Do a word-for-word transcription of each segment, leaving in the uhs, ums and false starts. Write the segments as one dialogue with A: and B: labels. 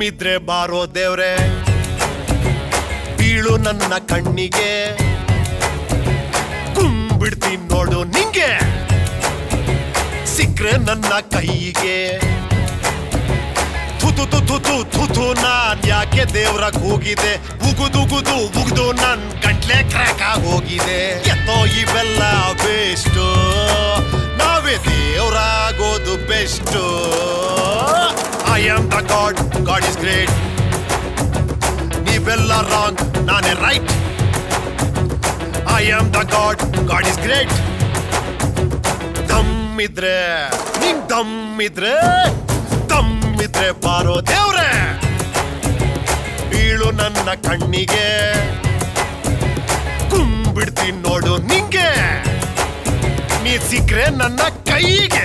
A: ದಮ್ಮಿದ್ರೆ ಬಾರೋ ದೇವ್ರೆ ಬೀಳು ನನ್ನ ಕಣ್ಣಿಗೆ ಕುಂಬಿಡ್ತೀನಿ ನೋಡು ನಿಂಗೆ ಸಿಕ್ರೆ ನನ್ನ ಕೈಗೆ ತುತು ತುತು ತು ತುತು ನಾನ್ ಯಾಕೆ ದೇವ್ರ ಕೂಗಿದೆ ಉಗುದುಗುದು ಉಗ್ದು ನನ್ ಗಂಟ್ಲೆ ಕ್ರ್ಯಾಕ್ ಆಗೋಗಿದೆ ಎತ್ತೋ ಇವೆಲ್ಲ ಬೆಸ್ಟ್ ನಾವೇ ದೇವ್ರಾಗೋದು best I am the god god is great ನೀವೆಲ್ಲ ರಾಂಗ್ ನಾನೇ right I am the god god is great ದಮ್ಮಿದ್ರೆ ನಿಂಗ್ ದಮ್ಮಿದ್ರೆ ದಮ್ಮಿದ್ರೆ ಬಾರೋ ದೇವ್ರೆ ಬೀಳು ನನ್ನ ಕಣ್ಣಿಗೆ ಕುಂಬಿಡ್ತೀನಿ ನೋಡು ನಿಂಗೆ ನೀ ಸಿಕ್ರೆ ನನ್ನ ಕೈಗೆ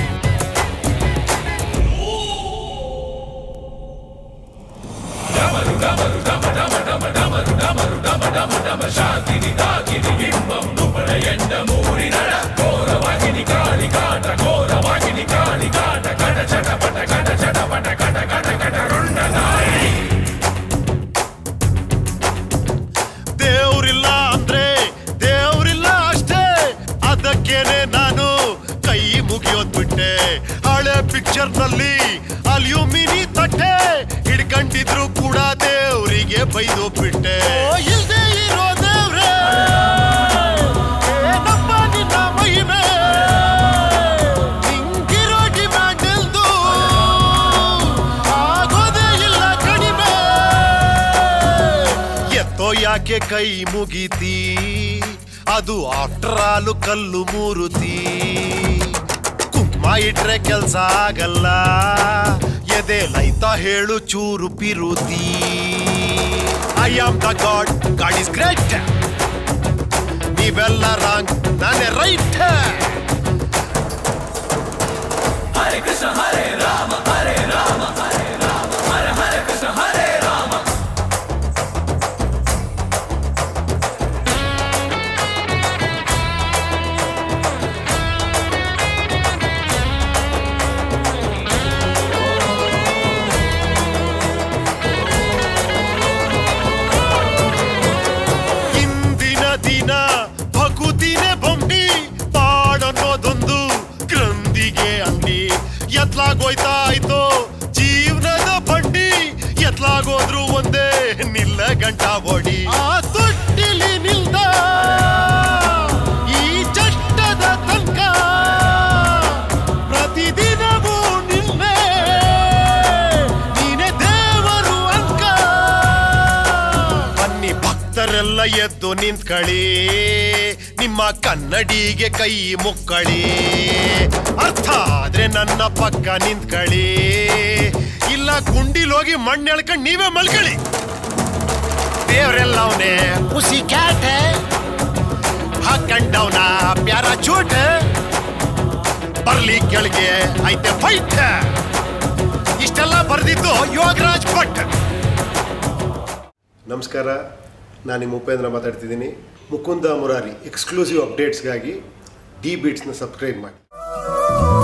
A: ದೇವ್ರಿಲ್ಲ ಅಂದ್ರೆ ದೇವ್ರಿಲ್ಲ ಅಷ್ಟೇ ಅದಕ್ಕೇನೆ ನಾನು ಕೈ ಮುಗಿಯೋದ್ ಬಿಟ್ಟೆ ಹಳೆ ಪಿಕ್ಚರ್ ನಲ್ಲಿ ಅಲ್ಯೂಮಿನಿ ತಟ್ಟೆ ಹಿಡ್ಕೊಂಡಿದ್ರು ಕೂಡ ದೇವ್ರಿಗೆ ಬೈದು ಬಿಟ್ಟೆ ಇಲ್ದೇ ಇರೋ ದೇವ್ರೆ ಏನಪ್ಪ ನಿನ್ನ ಮಹಿಮೆ ನಿಂಗಿರೋ ಡಿಮ್ಯಾಂಡ್ ಎಲ್ದು ಆಗೋದೇ ಇಲ್ಲ ಕಡಿಮೆ ಎತ್ತೋ ಯಾಕೆ ಕೈ ಮುಗಿತಿ ಅದು ಆಫ್ಟರ್ ಆಲ್ ಕಲ್ಲು ಮೂರುತಿ ಕುಂಕುಮ ಇಟ್ರೆ ಕೆಲ್ಸ ಆಗಲ್ಲ ಎದೆ ಲೈತ ಹೇಳು ಚೂರು ಪಿರುತಿ I am the god god is great ನೀವೆಲ್ಲ ರಾಂಗ್ ನಾನೇ ರೈಟ್ ಹರೇ ಕೃಷ್ಣ ಹರೇ ರಾಮ ಹರೇ ರಾಮ ಹರೇ ರಾಮ ಹರ ಹರ ಕೃಷ್ಣ ಹರೇ ರಾಮ ಎತ್ಲಾಗೋಯ್ತಾ ಆಯ್ತು ಜೀವನದ ಬಂಡಿ ಎತ್ಲಾಗೋದ್ರು ಒಂದೇ ನಿಲ್ಲ ಗಂಟ ಓಡಿ ಆ ತೊಟ್ಟಿಲಿ ನಿಲ್ದ ಈ ಚಷ್ಟದ ತನಕ ಪ್ರತಿದಿನವೂ ನಿಲ್ಲೆ ನೀನೆ ದೇವರು ಅಂಕ ಬನ್ನಿ ಭಕ್ತರೆಲ್ಲ ಎದ್ದು ನಿಂತ್ಕಳಿ ನಿಮ್ಮ ಕನ್ನಡಿಗೆ ಕೈ ಮುಕ್ಕಳಿ ಅರ್ಥ ಆದ್ರೆ ನನ್ನ ಪಕ್ಕ ನಿಂತ್ಕಳಿ ಇಲ್ಲ ಗುಂಡಿಲೋಗಿ ಮಣ್ಣು ಎಳ್ಕೊಂಡು ನೀವೇ ಮಲ್ಕಳಿ ದೇವ್ರೆಲ್ಲವನೇ ಪುಸಿ ಕ್ಯಾಟ್ ಹಾಕಂಡವನ ಪ್ಯಾರ ಚೂಟ್ ಬರ್ಲಿ ಕೆಳಗೆ ಐತೆ ಫೈಟ್ ಇಷ್ಟೆಲ್ಲ ಬರ್ದಿದ್ದು ಯೋಗರಾಜ್ ಭಟ್. ನಮಸ್ಕಾರ, ನಾನು ನಿಮ್ಮ ಉಪೇಂದ್ರ ಮಾತಾಡ್ತಿದ್ದೀನಿ. ಮುಕುಂದ ಮುರಾರಿ ಎಕ್ಸ್ಕ್ಲೂಸಿವ್ ಅಪ್ಡೇಟ್ಸ್ಗಾಗಿ ಡಿ ಬೀಟ್ಸ್ನ ಸಬ್ಸ್ಕ್ರೈಬ್ ಮಾಡಿ.